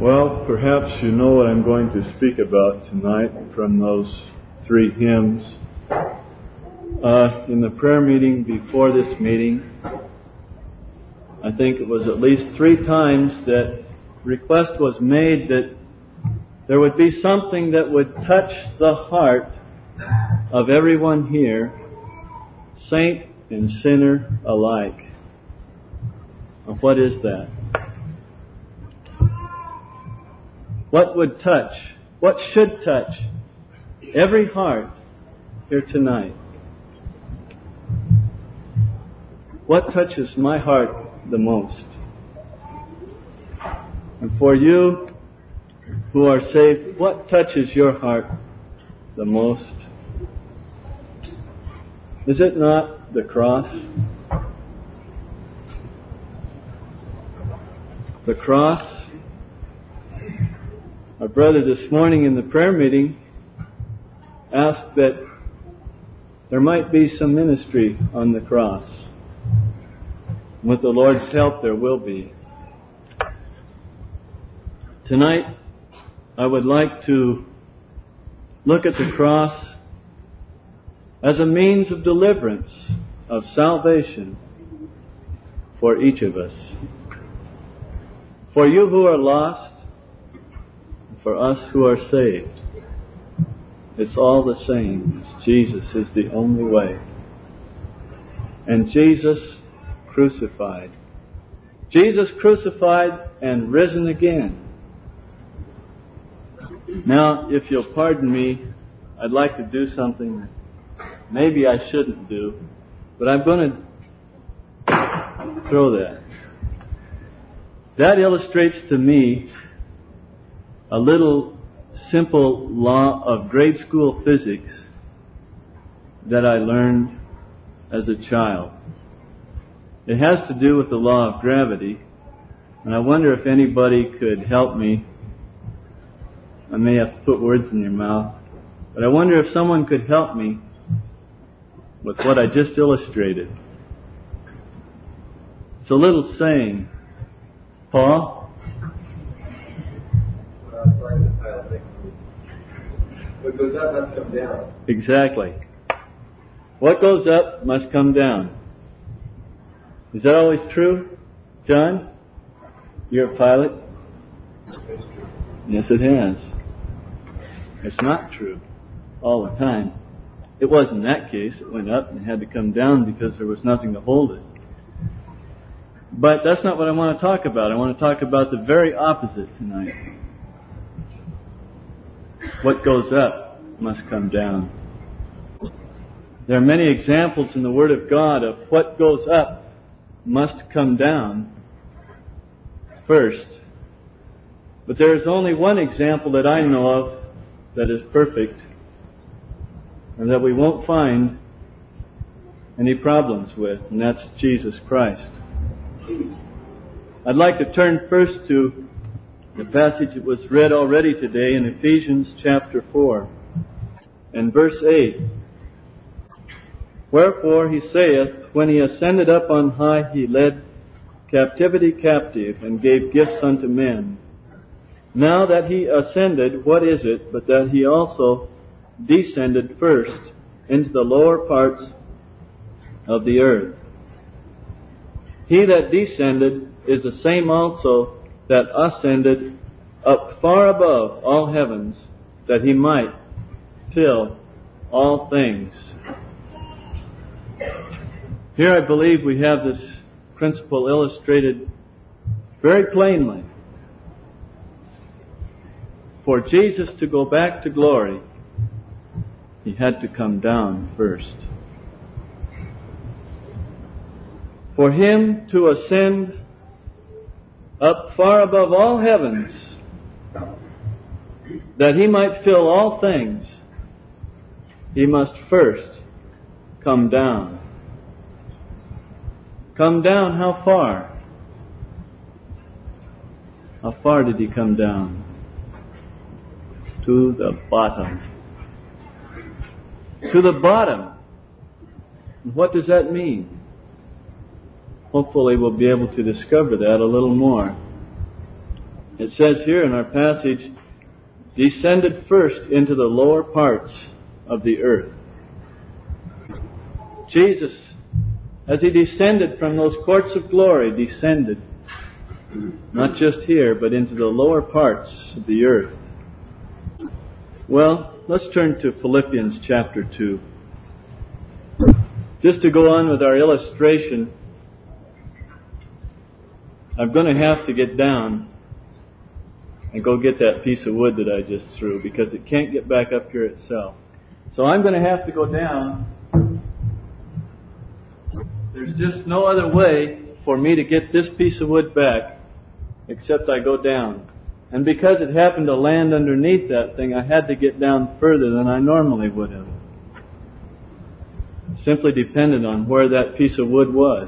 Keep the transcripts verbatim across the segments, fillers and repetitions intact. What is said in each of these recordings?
Well, perhaps you know what I'm going to speak about tonight from those three hymns. Uh, in the prayer meeting before this meeting, I think it was at least three times that request was made that there would be something that would touch the heart of everyone here, saint and sinner alike. And what is that? What would touch, what should touch every heart here tonight? What touches my heart the most? And for you who are saved, what touches your heart the most? Is it not the cross? The cross. Our brother this morning in the prayer meeting asked that there might be some ministry on the cross. With the Lord's help, there will be. Tonight, I would like to look at the cross as a means of deliverance, of salvation for each of us. For you who are lost, for us who are saved, it's all the same. Jesus is the only way. And Jesus crucified. Jesus crucified and risen again. Now, if you'll pardon me, I'd like to do something that maybe I shouldn't do, but I'm going to throw that. That illustrates to me a little simple law of grade school physics that I learned as a child. It has to do with the law of gravity, and I wonder if anybody could help me. I may have to put words in your mouth, but I wonder if someone could help me with what I just illustrated. It's a little saying. Paul? What goes up must come down. Exactly. What goes up must come down. Is that always true? John? You're a pilot? Yes, it has. It's not true all the time. It was in that case. It went up and had to come down because there was nothing to hold it. But that's not what I want to talk about. I want to talk about the very opposite tonight. What goes up must come down. There are many examples in the Word of God of what goes up must come down first. But there is only one example that I know of that is perfect and that we won't find any problems with, and that's Jesus Christ. I'd like to turn first to the passage that was read already today in Ephesians chapter four and verse eight. Wherefore he saith, when he ascended up on high, he led captivity captive and gave gifts unto men. Now that he ascended, what is it but that he also descended first into the lower parts of the earth? He that descended is the same also that ascended up far above all heavens, that he might fill all things. Here I believe we have this principle illustrated very plainly. For Jesus to go back to glory, he had to come down first. For him to ascend up far above all heavens, that he might fill all things, he must first come down. Come down how far? How far did he come down? To the bottom. To the bottom. What does that mean? Hopefully we'll be able to discover that a little more. It says here in our passage, descended first into the lower parts of the earth. Jesus, as He descended from those courts of glory, descended not just here, but into the lower parts of the earth. Well, let's turn to Philippians chapter two. Just to go on with our illustration, I'm going to have to get down and go get that piece of wood that I just threw, because it can't get back up here itself. So I'm going to have to go down. There's just no other way for me to get this piece of wood back except I go down. And because it happened to land underneath that thing, I had to get down further than I normally would have. It simply depended on where that piece of wood was.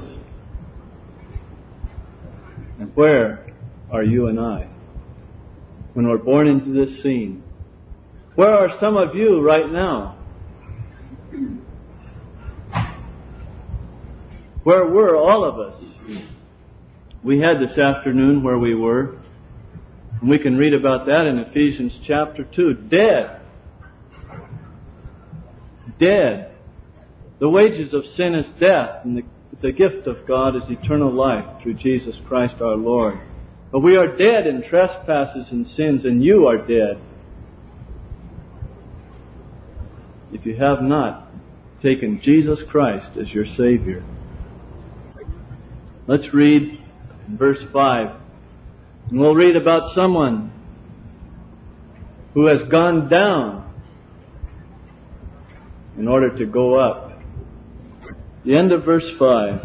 And where are you and I when we're born into this scene? Where are some of you right now? Where were all of us? We had this afternoon where we were. And we can read about that in Ephesians chapter two. Dead. Dead. The wages of sin is death, and the, the gift of God is eternal life through Jesus Christ our Lord. But we are dead in trespasses and sins, and you are dead if you have not taken Jesus Christ as your Savior. Let's read verse five. And we'll read about someone who has gone down in order to go up. The end of verse five.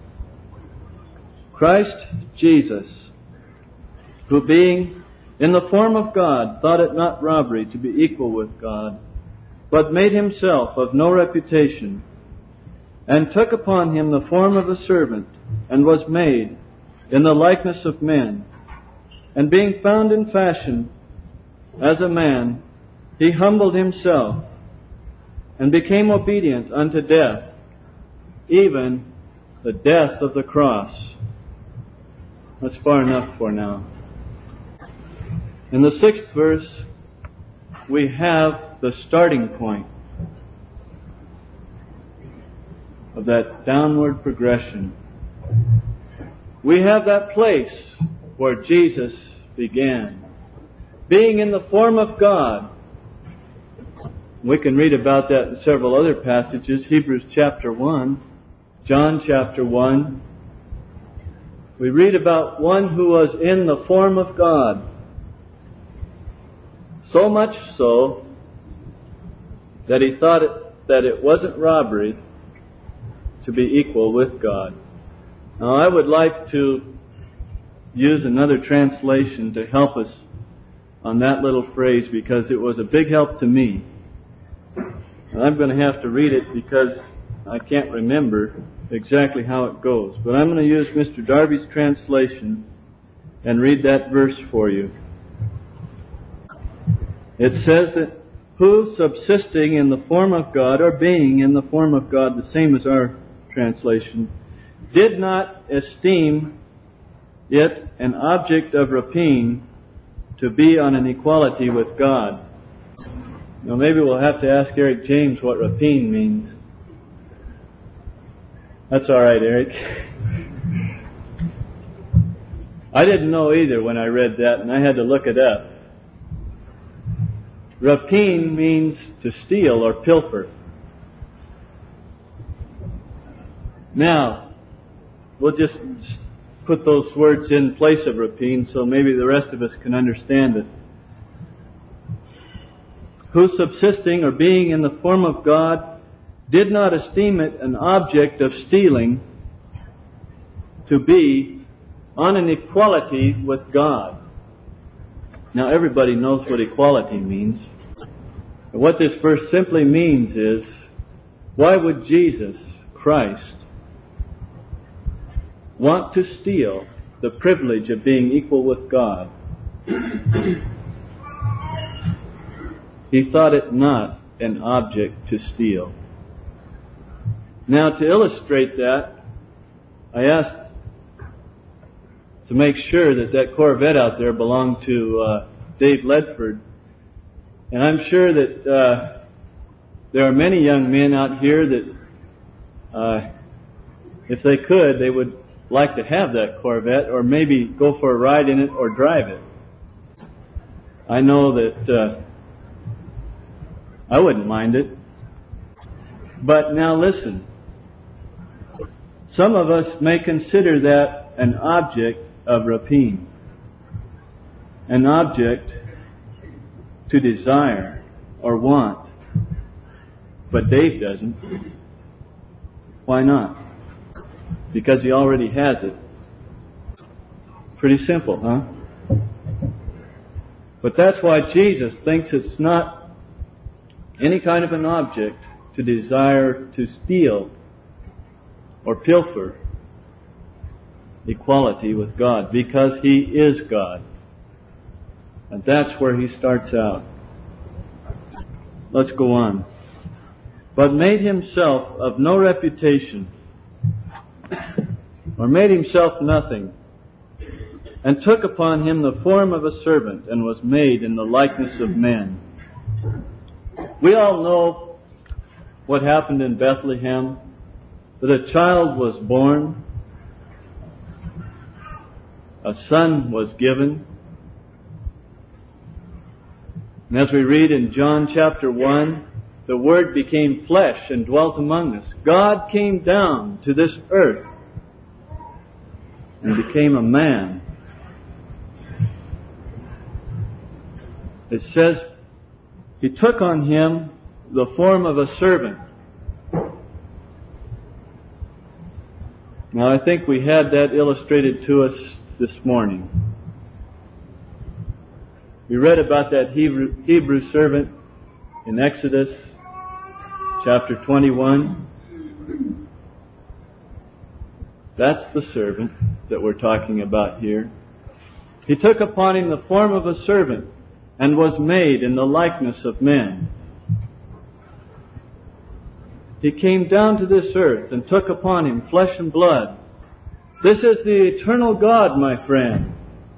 Christ Jesus, who being in the form of God, thought it not robbery to be equal with God, but made Himself of no reputation, and took upon Him the form of a servant, and was made in the likeness of men. And being found in fashion as a man, He humbled Himself, and became obedient unto death, even the death of the cross. That's far enough for now. In the sixth verse, we have the starting point of that downward progression. We have that place where Jesus began, being in the form of God. We can read about that in several other passages. Hebrews chapter one, John chapter one. We read about one who was in the form of God. So much so that he thought it, that it wasn't robbery to be equal with God. Now I would like to use another translation to help us on that little phrase, because it was a big help to me. And I'm going to have to read it because I can't remember exactly how it goes. But I'm going to use Mister Darby's translation and read that verse for you. It says that, who subsisting in the form of God, or being in the form of God, the same as our translation, did not esteem it an object of rapine to be on an equality with God. Now maybe we'll have to ask Eric James what rapine means. That's all right, Eric. I didn't know either when I read that, and I had to look it up. Rapine means to steal or pilfer. Now, we'll just put those words in place of rapine so maybe the rest of us can understand it. Who subsisting or being in the form of God did not esteem it an object of stealing to be on an equality with God. Now everybody knows what equality means. And what this verse simply means is, why would Jesus Christ want to steal the privilege of being equal with God? He thought it not an object to steal. Now, to illustrate that, I asked to make sure that that Corvette out there belonged to uh, Dave Ledford. And I'm sure that uh, there are many young men out here that, uh, if they could, they would like to have that Corvette, or maybe go for a ride in it or drive it. I know that uh, I wouldn't mind it. But now listen. Some of us may consider that an object of rapine, an object to desire or want. But Dave doesn't. Why not? Because he already has it. Pretty simple, huh? But that's why Jesus thinks it's not any kind of an object to desire to steal or pilfer equality with God, because He is God. And that's where He starts out. Let's go on. But made Himself of no reputation, or made Himself nothing, and took upon Him the form of a servant, and was made in the likeness of men. We all know what happened in Bethlehem, that a child was born, a son was given. And as we read in John chapter one, the Word became flesh and dwelt among us. God came down to this earth and became a man. It says He took on Him the form of a servant. Now, I think we had that illustrated to us this morning. We read about that Hebrew, Hebrew servant in Exodus chapter twenty-one. That's the servant that we're talking about here. He took upon Him the form of a servant and was made in the likeness of men. He came down to this earth and took upon Him flesh and blood. This is the eternal God, my friend,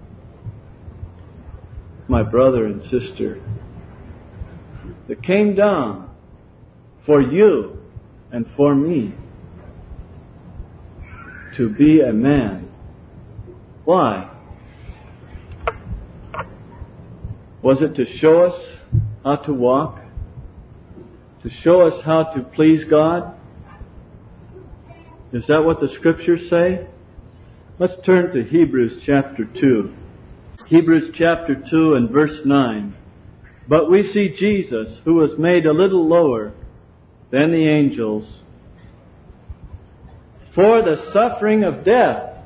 my brother and sister, that came down for you and for me to be a man. Why? Was it to show us how to walk? To show us how to please God? Is that what the Scriptures say? Let's turn to Hebrews chapter two. Hebrews chapter two and verse nine. But we see Jesus, who was made a little lower than the angels, for the suffering of death,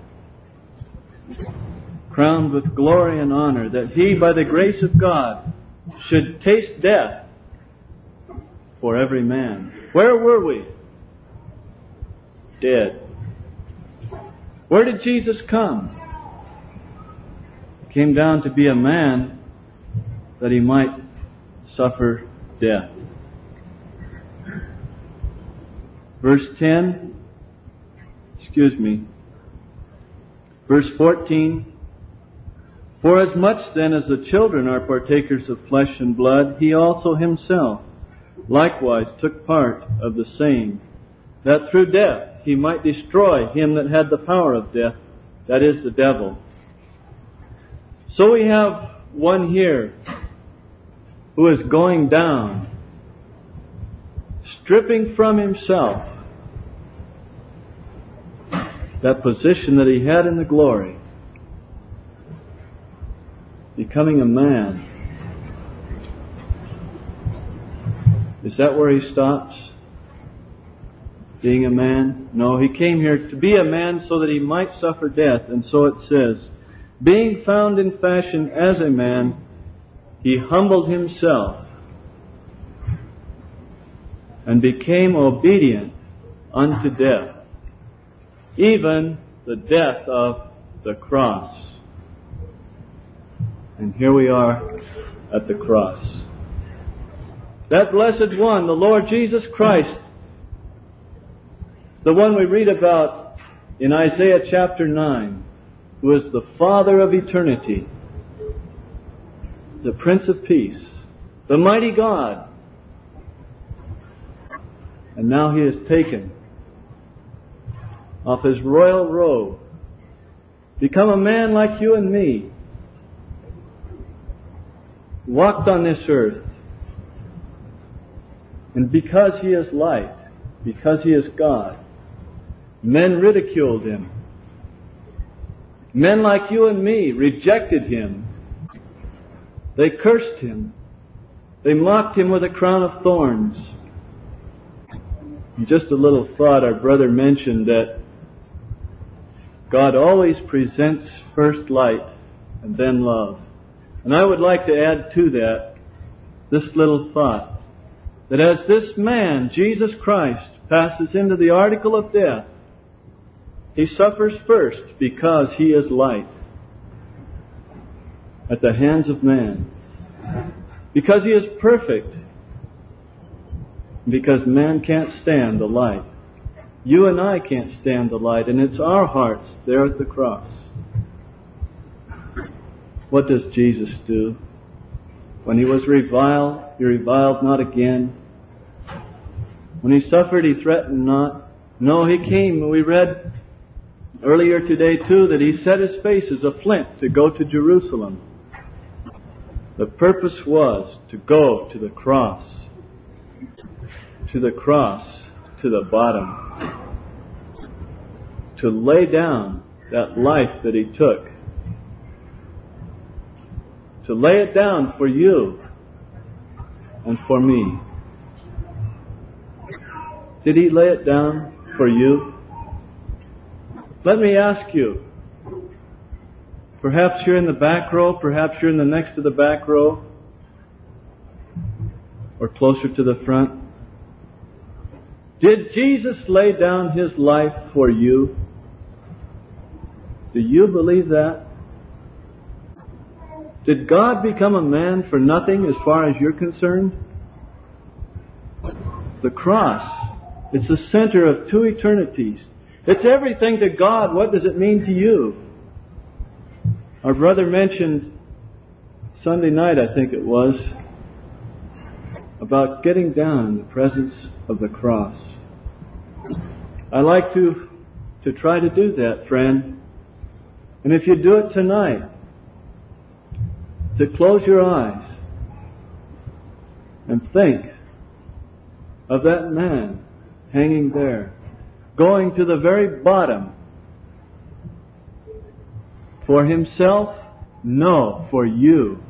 crowned with glory and honor, that He, by the grace of God, should taste death for every man. Where were we? Dead. Where did Jesus come? He came down to be a man that He might suffer death. Verse ten, excuse me, verse fourteen, for as much then as the children are partakers of flesh and blood, He also Himself likewise took part of the same, that through death He might destroy him that had the power of death, that is, the devil. So we have one here who is going down, stripping from Himself that position that He had in the glory, becoming a man. Is that where He stops? Being a man? No, He came here to be a man so that He might suffer death. And so it says, being found in fashion as a man, He humbled Himself and became obedient unto death, even the death of the cross. And here we are at the cross. That blessed one, the Lord Jesus Christ, the one we read about in Isaiah chapter nine, who is the Father of eternity, the Prince of Peace, the mighty God. And now He has taken off His royal robe, become a man like you and me, walked on this earth, and because He is light, because He is God, men ridiculed Him. Men like you and me rejected Him. They cursed Him. They mocked Him with a crown of thorns. And just a little thought, our brother mentioned that God always presents first light and then love. And I would like to add to that this little thought, that as this man, Jesus Christ, passes into the article of death, He suffers first because He is light at the hands of man. Because He is perfect. Because man can't stand the light. You and I can't stand the light, and it's our hearts there at the cross. What does Jesus do? When He was reviled, He reviled not again. When He suffered, He threatened not. No, He came. We read earlier today too that He set His face as a flint to go to Jerusalem. The purpose was to go to the cross. To the cross, to the bottom. To lay down that life that He took. To lay it down for you and for me. Did He lay it down for you? Let me ask you, perhaps you're in the back row, perhaps you're in the next to the back row, or closer to the front. Did Jesus lay down His life for you? Do you believe that? Did God become a man for nothing as far as you're concerned? The cross, it's the center of two eternities. It's everything to God. What does it mean to you? Our brother mentioned Sunday night, I think it was, about getting down in the presence of the cross. I like to to try to do that, friend. And if you do it tonight, to close your eyes and think of that man hanging there, going to the very bottom. For himself? No, for you.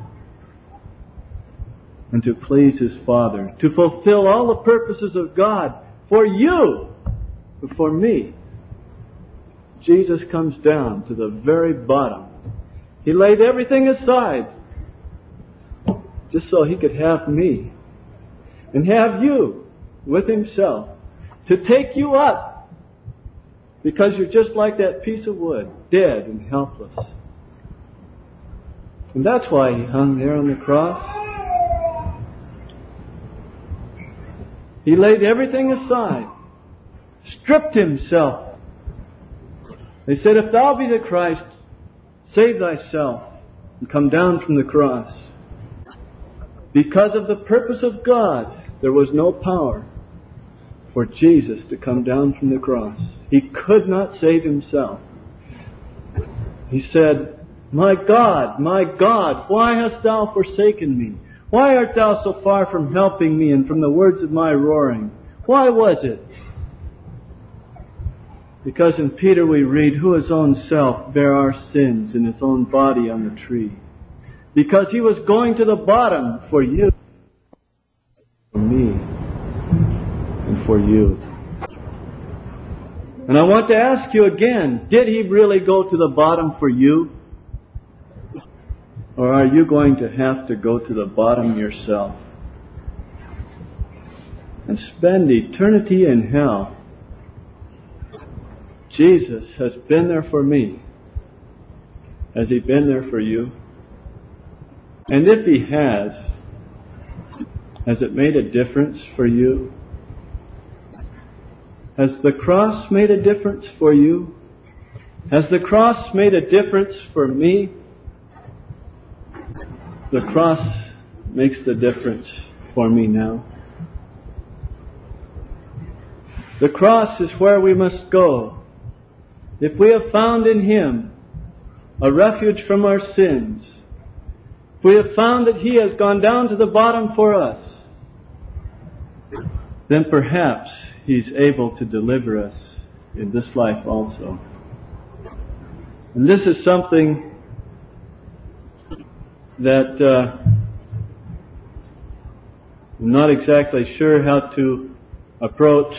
And to please His Father. To fulfill all the purposes of God for you, for me. Jesus comes down to the very bottom. He laid everything aside just so He could have me and have you with Himself, to take you up because you're just like that piece of wood, dead and helpless. And that's why He hung there on the cross. He laid everything aside, stripped Himself. They said, if Thou be the Christ, save Thyself and come down from the cross. Because of the purpose of God, there was no power for Jesus to come down from the cross. He could not save Himself. He said, my God, my God, why hast Thou forsaken me? Why art Thou so far from helping me and from the words of my roaring? Why was it? Because in Peter we read, who His own self bare our sins in His own body on the tree. Because He was going to the bottom for you, for me, and for you. And I want to ask you again, did He really go to the bottom for you? Or are you going to have to go to the bottom yourself and spend eternity in hell? Jesus has been there for me. Has He been there for you? And if He has, has it made a difference for you? Has the cross made a difference for you? Has the cross made a difference for me? The cross makes the difference for me now. The cross is where we must go. If we have found in Him a refuge from our sins, if we have found that He has gone down to the bottom for us, then perhaps He's able to deliver us in this life also. And this is something that uh, I'm not exactly sure how to approach.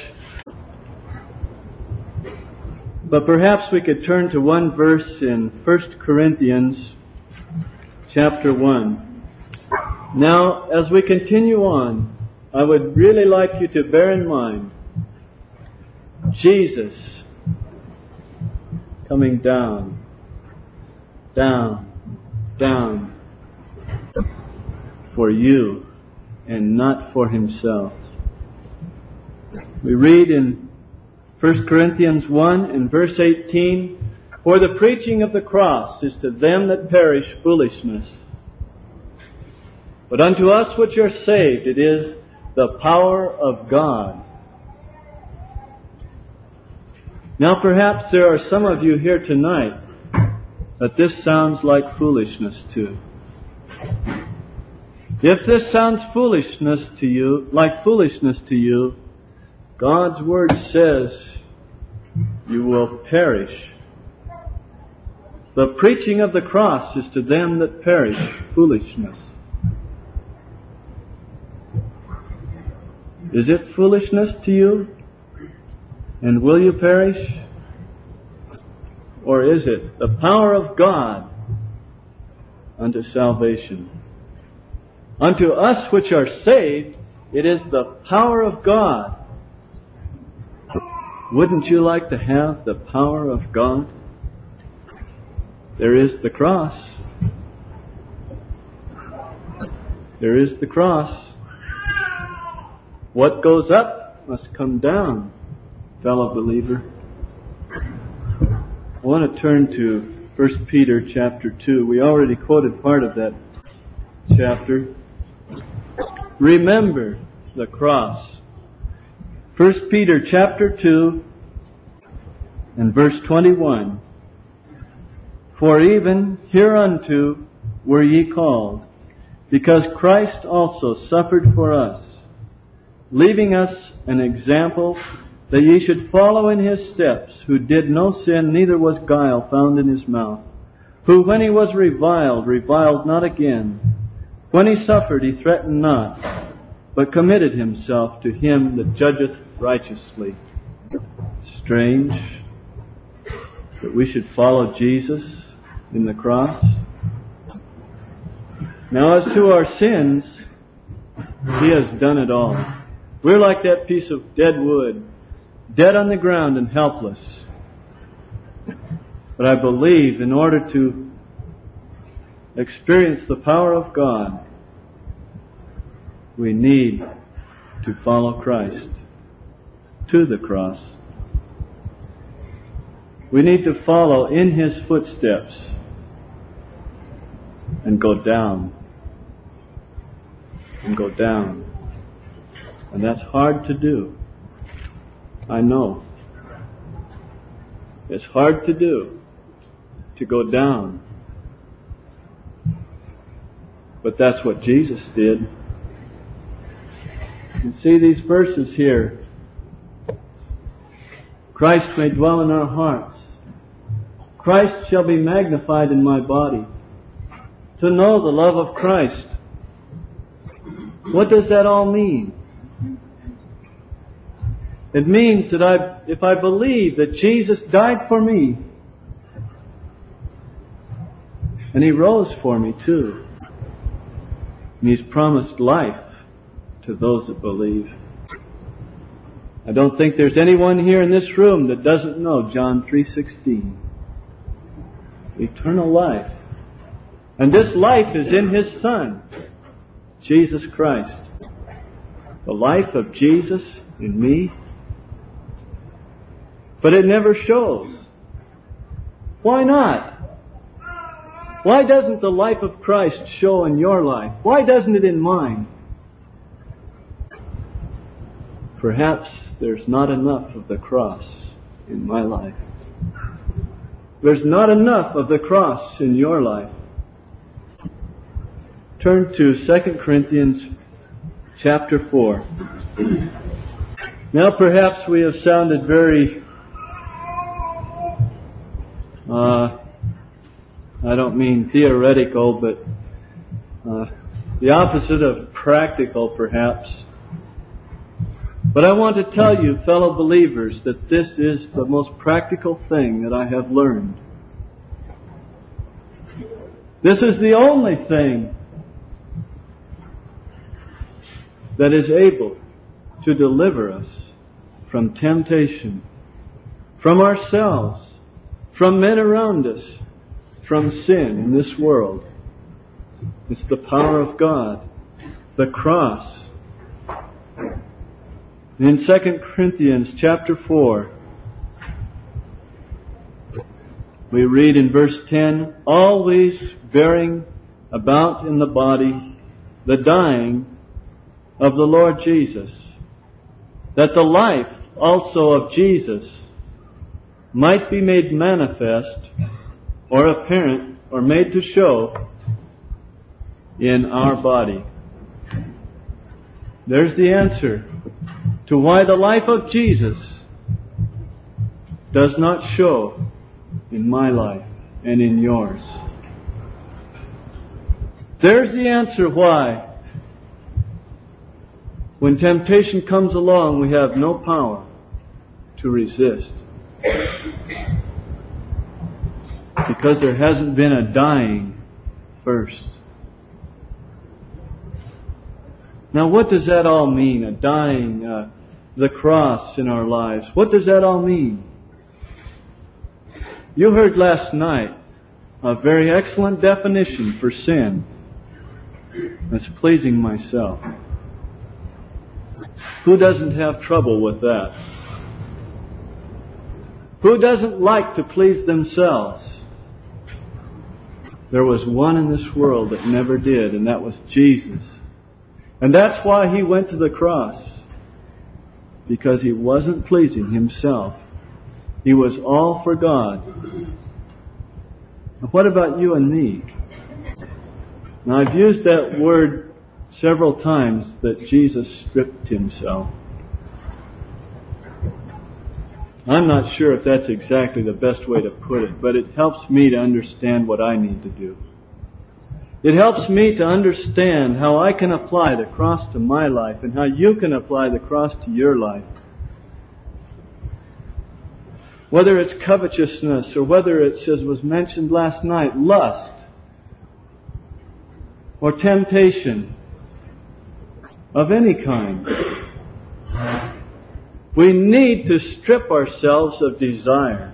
But perhaps we could turn to one verse in First Corinthians chapter one. Now, as we continue on, I would really like you to bear in mind Jesus coming down, down, down for you and not for Himself. We read in First Corinthians one and verse eighteen, "For the preaching of the cross is to them that perish foolishness, but unto us which are saved it is the power of God." Now perhaps there are some of you here tonight that this sounds like foolishness to. If this sounds foolishness to you, like foolishness to you, God's Word says you will perish. The preaching of the cross is to them that perish foolishness. Is it foolishness to you? And will you perish? Or is it the power of God unto salvation? Unto us which are saved, it is the power of God. Wouldn't you like to have the power of God? There is the cross. There is the cross. What goes up must come down, fellow believer. I want to turn to First Peter chapter two. We already quoted part of that chapter. Remember the cross. First Peter chapter two and verse twenty-one. "For even hereunto were ye called, because Christ also suffered for us, leaving us an example that ye should follow in His steps, who did no sin, neither was guile found in His mouth, who when He was reviled, reviled not again. When He suffered, He threatened not, but committed Himself to Him that judgeth righteously." Strange that we should follow Jesus in the cross. Now as to our sins, He has done it all. We're like that piece of dead wood, dead on the ground and helpless. But I believe in order to experience the power of God, we need to follow Christ to the cross. We need to follow in His footsteps and go down and go down. And that's hard to do. I know. It's hard to do, to go down. But that's what Jesus did. You see these verses here. Christ may dwell in our hearts. Christ shall be magnified in my body. To know the love of Christ. What does that all mean? It means that I, if I believe that Jesus died for me, and He rose for me too, and He's promised life to those that believe. I don't think there's anyone here in this room that doesn't know John three sixteen. Eternal life. And this life is in His Son, Jesus Christ. The life of Jesus in me. But it never shows. Why not? Why doesn't the life of Christ show in your life? Why doesn't it in mine? Perhaps there's not enough of the cross in my life. There's not enough of the cross in your life. Turn to Second Corinthians chapter four. Now perhaps we have sounded very, uh, I don't mean theoretical, but uh, the opposite of practical perhaps. But I want to tell you, fellow believers, that this is the most practical thing that I have learned. This is the only thing that is able to deliver us from temptation, from ourselves, from men around us, from sin in this world. It's the power of God, the cross. In Second Corinthians chapter four, we read in verse ten, always bearing about in the body the dying of the Lord Jesus, that the life also of Jesus might be made manifest or apparent or made to show in our body. There's the answer to why the life of Jesus does not show in my life and in yours. There's the answer why, when temptation comes along, we have no power to resist. Because there hasn't been a dying first. Now what does that all mean? A dying, uh, the cross in our lives. What does that all mean? You heard last night a very excellent definition for sin. That's pleasing myself. Who doesn't have trouble with that? Who doesn't like to please themselves? There was one in this world that never did, and that was Jesus. And that's why He went to the cross. Because He wasn't pleasing Himself. He was all for God. Now, what about you and me? Now, I've used that word several times, that Jesus stripped Himself. I'm not sure if that's exactly the best way to put it, but it helps me to understand what I need to do. It helps me to understand how I can apply the cross to my life and how you can apply the cross to your life. Whether it's covetousness or whether it's, as was mentioned last night, lust or temptation of any kind. We need to strip ourselves of desire.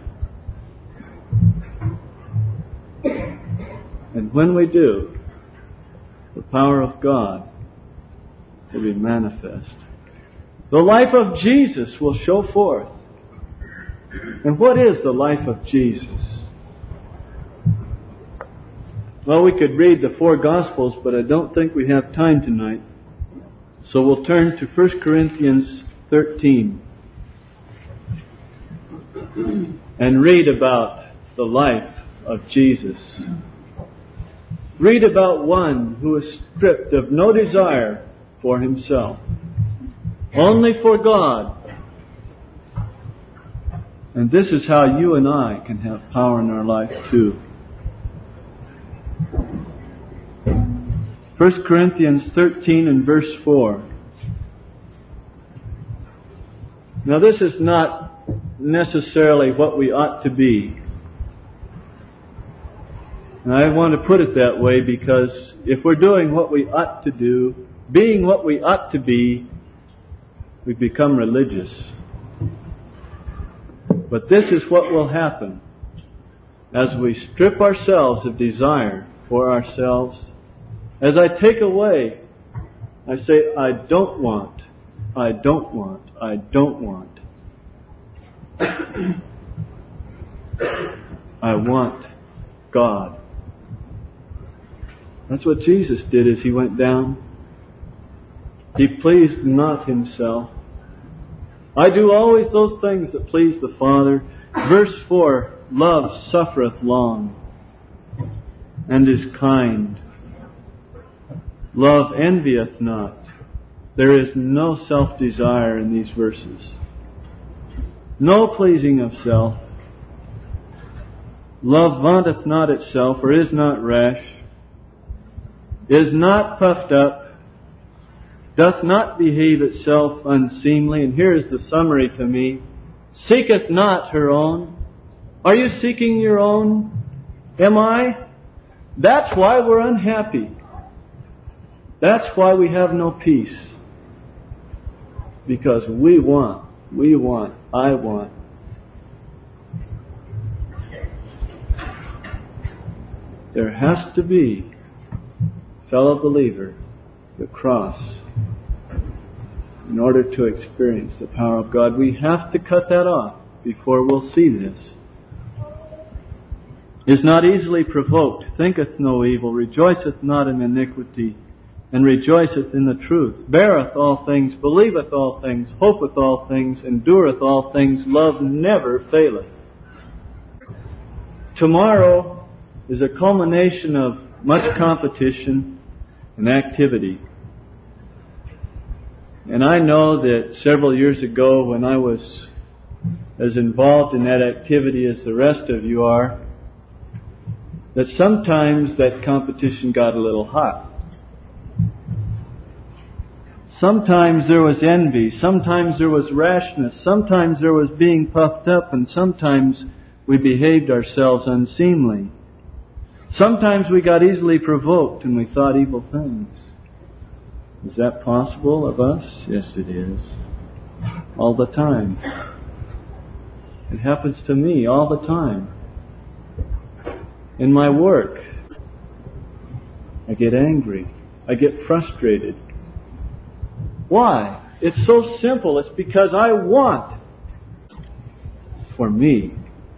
And when we do, the power of God will be manifest. The life of Jesus will show forth. And what is the life of Jesus? Well, we could read the four Gospels, but I don't think we have time tonight. So we'll turn to First Corinthians thirteen and read about the life of Jesus. Read about one who is stripped of no desire for himself, only for God. And this is how you and I can have power in our life too. First Corinthians thirteen and verse four. Now this is not necessarily what we ought to be. And I want to put it that way because if we're doing what we ought to do, being what we ought to be, we become religious. But this is what will happen as we strip ourselves of desire for ourselves. As I take away, I say, I don't want, I don't want, I don't want. I want God. That's what Jesus did as He went down. He pleased not Himself. I do always those things that please the Father. Verse four, love suffereth long and is kind. Love envieth not. There is no self-desire in these verses. No pleasing of self. Love vaunteth not itself, or is not rash, is not puffed up, doth not behave itself unseemly. And here is the summary to me. Seeketh not her own. Are you seeking your own? Am I? That's why we're unhappy. That's why we have no peace. Because we want, we want, I want. There has to be, fellow believer, the cross. In order to experience the power of God, we have to cut that off before we'll see this. Is not easily provoked, thinketh no evil, rejoiceth not in iniquity, and rejoiceth in the truth, beareth all things, believeth all things, hopeth all things, endureth all things, love never faileth. Tomorrow is a culmination of much competition and activity. And I know that several years ago, when I was as involved in that activity as the rest of you are, that sometimes that competition got a little hot. Sometimes there was envy, sometimes there was rashness, sometimes there was being puffed up, and sometimes we behaved ourselves unseemly. Sometimes we got easily provoked and we thought evil things. Is that possible of us? Yes, it is. All the time. It happens to me all the time. In my work, I get angry. I get frustrated. Why? It's so simple. It's because I want for me.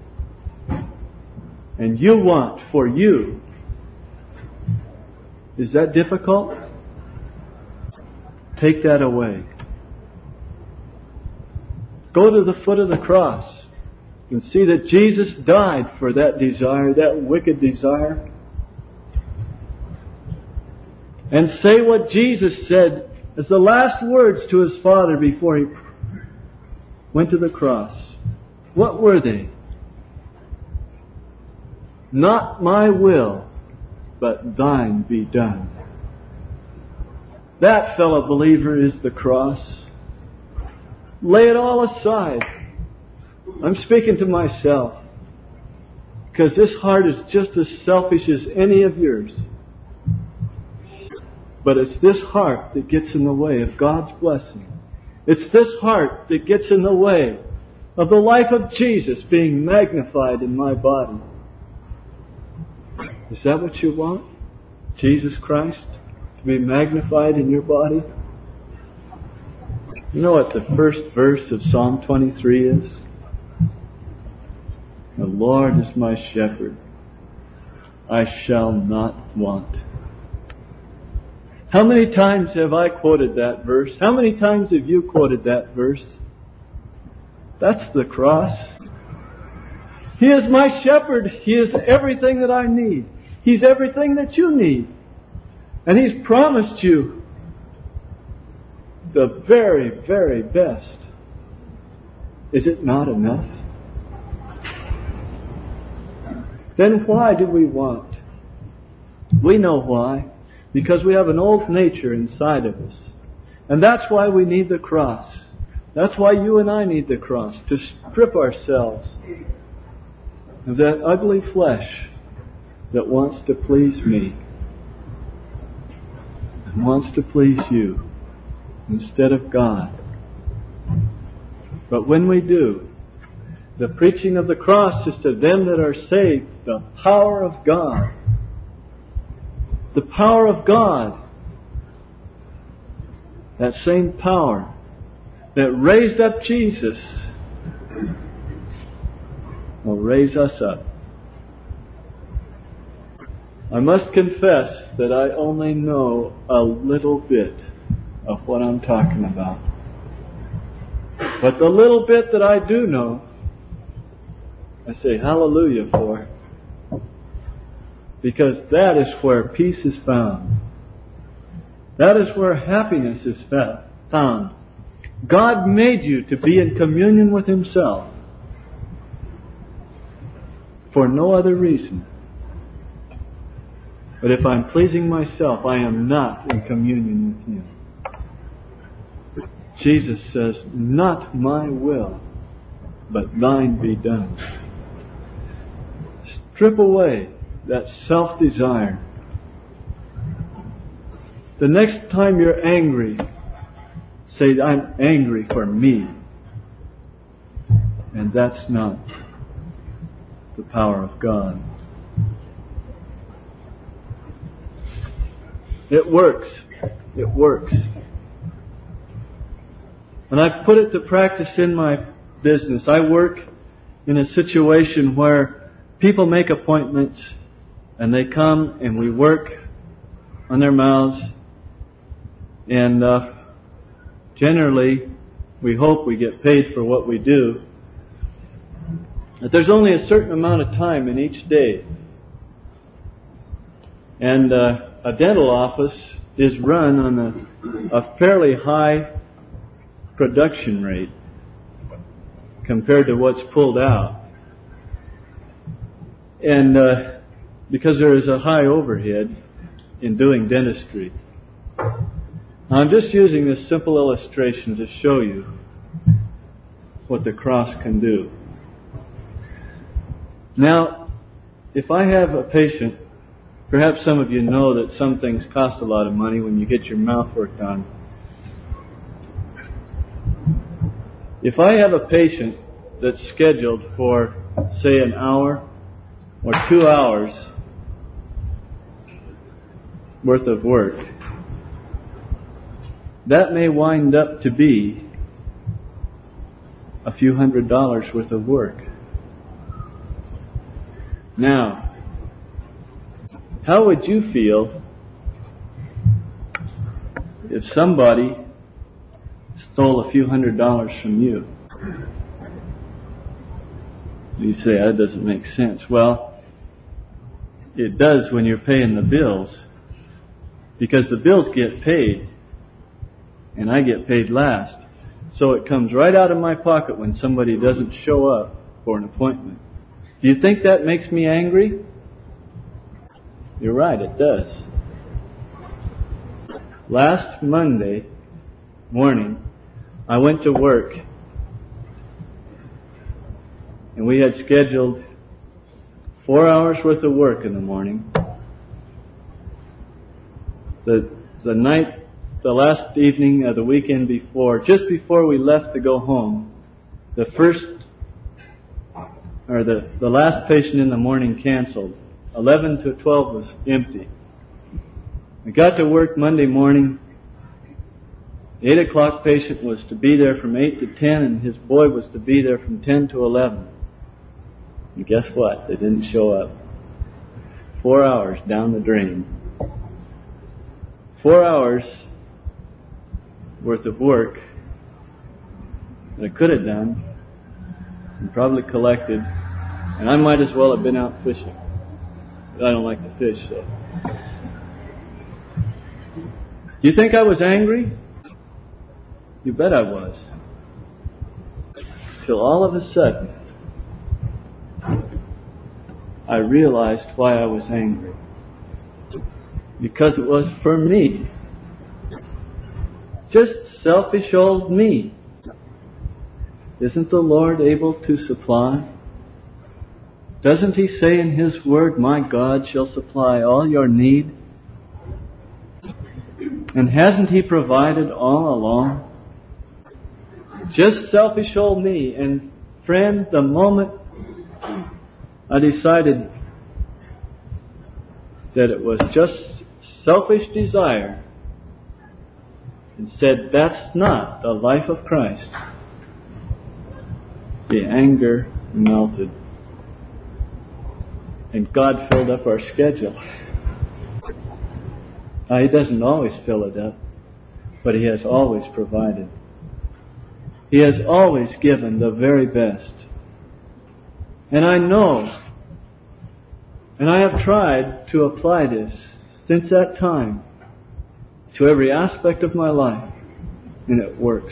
And you want for you. Is that difficult? Take that away. Go to the foot of the cross and see that Jesus died for that desire, that wicked desire. And say what Jesus said as the last words to His Father before He went to the cross. What were they? Not my will, but thine be done. That, fellow believer, is the cross. Lay it all aside. I'm speaking to myself, because this heart is just as selfish as any of yours. But it's this heart that gets in the way of God's blessing. It's this heart that gets in the way of the life of Jesus being magnified in my body. Is that what you want? Jesus Christ to be magnified in your body? You know what the first verse of Psalm twenty-three is? The Lord is my shepherd. I shall not want. How many times have I quoted that verse? How many times have you quoted that verse? That's the cross. He is my shepherd. He is everything that I need. He's everything that you need. And He's promised you the very, very best. Is it not enough? Then why do we want? We know why. Because we have an old nature inside of us. And that's why we need the cross. That's why you and I need the cross. To strip ourselves of that ugly flesh that wants to please me and wants to please you instead of God. But when we do, the preaching of the cross is to them that are saved the power of God. The power of God. That same power that raised up Jesus will raise us up I must confess that I only know a little bit of what I'm talking about. But the little bit that I do know, I say hallelujah for. Because that is where peace is found. That is where happiness is found. God made you to be in communion with Himself for no other reason. But if I'm pleasing myself, I am not in communion with Him. Jesus says, not my will, but thine be done. Strip away that self-desire. The next time you're angry, say, I'm angry for me. And that's not the power of God. It works. It works. And I've put it to practice in my business. I work in a situation where people make appointments and they come and we work on their mouths. And uh, generally, we hope we get paid for what we do. But there's only a certain amount of time in each day. And uh, a dental office is run on a, a fairly high production rate compared to what's pulled out. And uh, because there is a high overhead in doing dentistry. I'm just using this simple illustration to show you what the cross can do. Now, if I have a patient, perhaps some of you know that some things cost a lot of money when you get your mouth work done. If I have a patient that's scheduled for, say, an hour or two hours worth of work, that may wind up to be a few hundred dollars worth of work. Now, how would you feel if somebody stole a few hundred dollars from you? You say, that doesn't make sense. Well, it does when you're paying the bills, because the bills get paid and I get paid last. So it comes right out of my pocket when somebody doesn't show up for an appointment. Do you think that makes me angry? You're right, it does. Last Monday morning, I went to work and we had scheduled four hours worth of work in the morning. The the night, the last evening of the weekend before, just before we left to go home, the first, or the, the last patient in the morning canceled. eleven to twelve was empty. I got to work Monday morning. The eight o'clock patient was to be there from eight to ten, and his boy was to be there from ten to eleven. And guess what? They didn't show up. Four hours down the drain. Four hours worth of work that I could have done and probably collected, and I might as well have been out fishing. But I don't like to fish, so. Do you think I was angry? You bet I was. Till all of a sudden, I realized why I was angry. Because it was for me. Just selfish old me. Isn't the Lord able to supply? Doesn't He say in His Word, my God shall supply all your need? And hasn't He provided all along? Just selfish old me. And friend, the moment I decided that it was just selfish desire and said, that's not the life of Christ, the anger melted. And God filled up our schedule. Now, He doesn't always fill it up, but He has always provided. He has always given the very best. And I know, and I have tried to apply this since that time to every aspect of my life, and it works.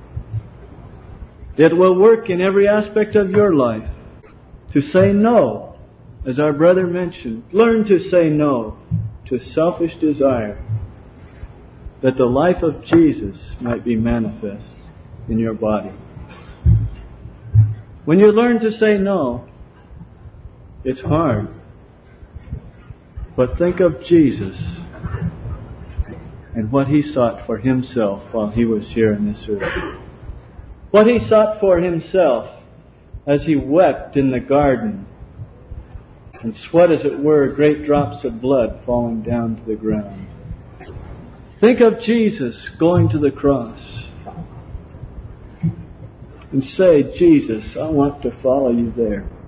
It will work in every aspect of your life. To say no, as our brother mentioned, learn to say no to selfish desire, that the life of Jesus might be manifest in your body. When you learn to say no, it's hard. But think of Jesus and what He sought for Himself while He was here in this earth. What He sought for Himself as He wept in the garden and sweat, as it were, great drops of blood falling down to the ground. Think of Jesus going to the cross and say, Jesus, I want to follow You there.